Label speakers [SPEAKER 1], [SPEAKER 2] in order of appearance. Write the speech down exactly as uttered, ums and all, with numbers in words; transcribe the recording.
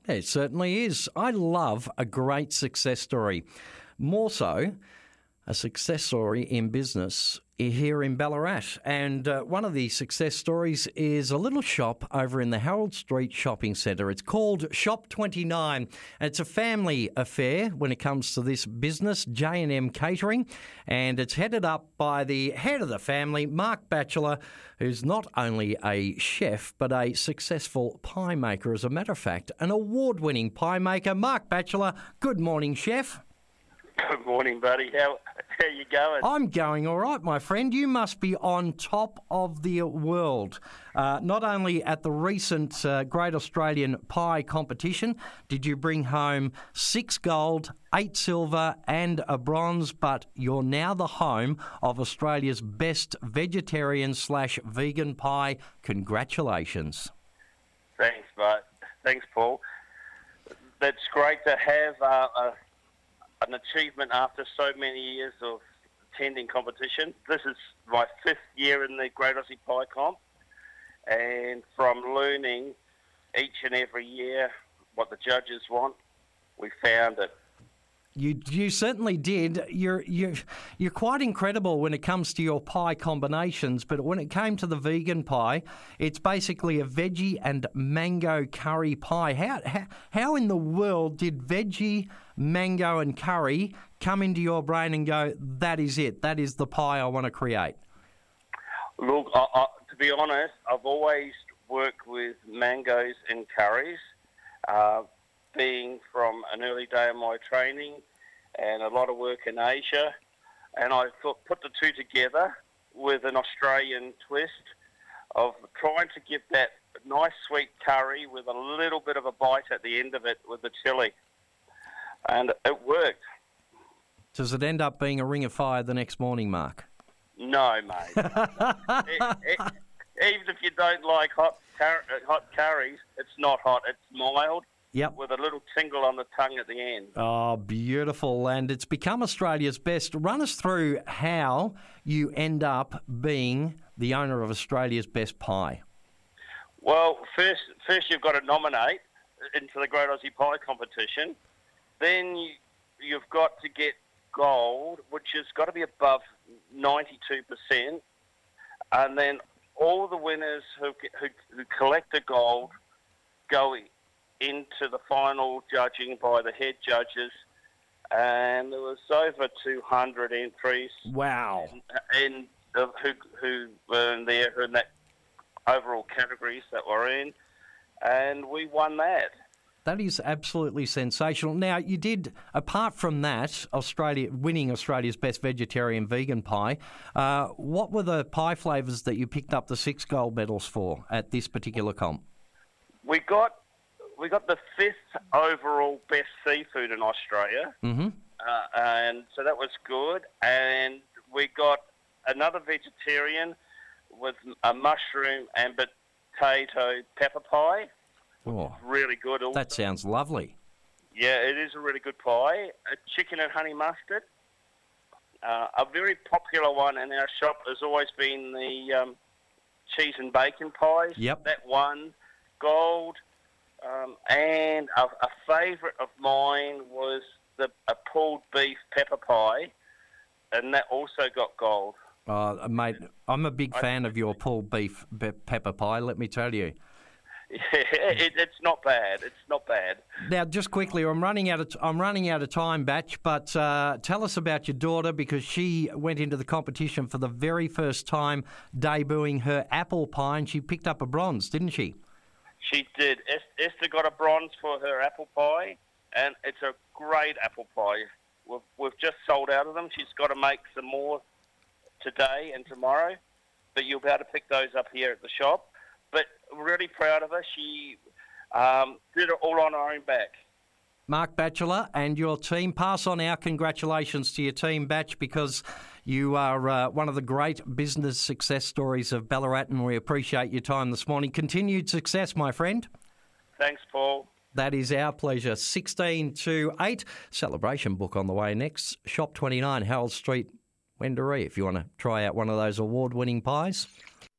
[SPEAKER 1] It certainly is. I love a great success story. More so, a success story in business here in Ballarat. And uh, one of the success stories is a little shop over in the Harold Street Shopping Centre. It's called Shop twenty-nine. It's a family affair when it comes to this business, J and M Catering, and it's headed up by the head of the family, Mark Batchelor, who's not only a chef but a successful pie maker. As a matter of fact, an award-winning pie maker. Mark Batchelor, good morning, chef.
[SPEAKER 2] Good morning, buddy. How how you going?
[SPEAKER 1] I'm going all right, my friend. You must be on top of the world. Uh, not only at the recent uh, Great Australian Pie competition did you bring home six gold, eight silver and a bronze, but you're now the home of Australia's best vegetarian slash vegan pie. Congratulations.
[SPEAKER 2] Thanks, bud. Thanks, Paul. That's great to have uh, a an achievement after so many years of attending competition. This is my fifth year in the Great Aussie Pie Comp, and from learning each and every year what the judges want, we found it.
[SPEAKER 1] You you certainly did. You're you you're quite incredible when it comes to your pie combinations, but when it came to the vegan pie, it's basically a veggie and mango curry pie. How how, how in the world did veggie, mango and curry come into your brain and go, that is it, that is the pie I want to create?
[SPEAKER 2] Look, I, I, to be honest, I've always worked with mangoes and curries. Uh, being from an early day of my training and a lot of work in Asia. And I thought, put the two together with an Australian twist of trying to get that nice sweet curry with a little bit of a bite at the end of it with the chilli. And it worked.
[SPEAKER 1] Does it end up being a ring of fire the next morning, Mark?
[SPEAKER 2] No, mate. it, it, even if you don't like hot, car- hot curries, it's not hot. It's mild.
[SPEAKER 1] Yep.
[SPEAKER 2] With a little tingle on the tongue at the end.
[SPEAKER 1] Oh, beautiful. And it's become Australia's best. Run us through how you end up being the owner of Australia's best pie.
[SPEAKER 2] Well, first, first you've got to nominate into the Great Aussie Pie competition. Then you, you've got to get gold, which has got to be above ninety-two percent. And then all the winners who, who, who collect the gold go into the final judging by the head judges, and there was over two hundred entries.
[SPEAKER 1] Wow!
[SPEAKER 2] And, and uh, who who were in there in that overall categories that we're in, and we won that.
[SPEAKER 1] That is absolutely sensational. Now, you did, apart from that, Australia winning Australia's best vegetarian vegan pie. Uh, what were the pie flavours that you picked up the six gold medals for at this particular comp?
[SPEAKER 2] We got. We got the fifth overall best seafood in Australia,
[SPEAKER 1] mm-hmm.
[SPEAKER 2] uh, and so that was good. And we got another vegetarian with a mushroom and potato pepper pie.
[SPEAKER 1] Oh,
[SPEAKER 2] really good. Also.
[SPEAKER 1] That sounds lovely.
[SPEAKER 2] Yeah, it is a really good pie. A chicken and honey mustard. Uh, a very popular one in our shop has always been the um, cheese and bacon pies.
[SPEAKER 1] Yep.
[SPEAKER 2] That one, gold. Um, and a, a favourite of mine was the a pulled beef pepper pie, and that also got gold.
[SPEAKER 1] Uh, mate, I'm a big fan of your pulled beef pe- pepper pie, let me tell you.
[SPEAKER 2] Yeah, it, it's not bad. It's not bad.
[SPEAKER 1] Now, just quickly, I'm running out of t- I'm running out of time, Batch. But uh, tell us about your daughter, because she went into the competition for the very first time, debuting her apple pie, and she picked up a bronze, didn't she?
[SPEAKER 2] She did. Esther got a bronze for her apple pie, and it's a great apple pie. We've, we've just sold out of them. She's got to make some more today and tomorrow, but you'll be able to pick those up here at the shop. But really proud of her. She um, did it all on her own back.
[SPEAKER 1] Mark Batchelor and your team, pass on our congratulations to your team, Batch, because you are uh, one of the great business success stories of Ballarat, and we appreciate your time this morning. Continued success, my friend.
[SPEAKER 2] Thanks, Paul.
[SPEAKER 1] That is our pleasure. sixteen to eight. Celebration book on the way next. Shop twenty-nine, Harold Street, Wendouree, if you want to try out one of those award-winning pies.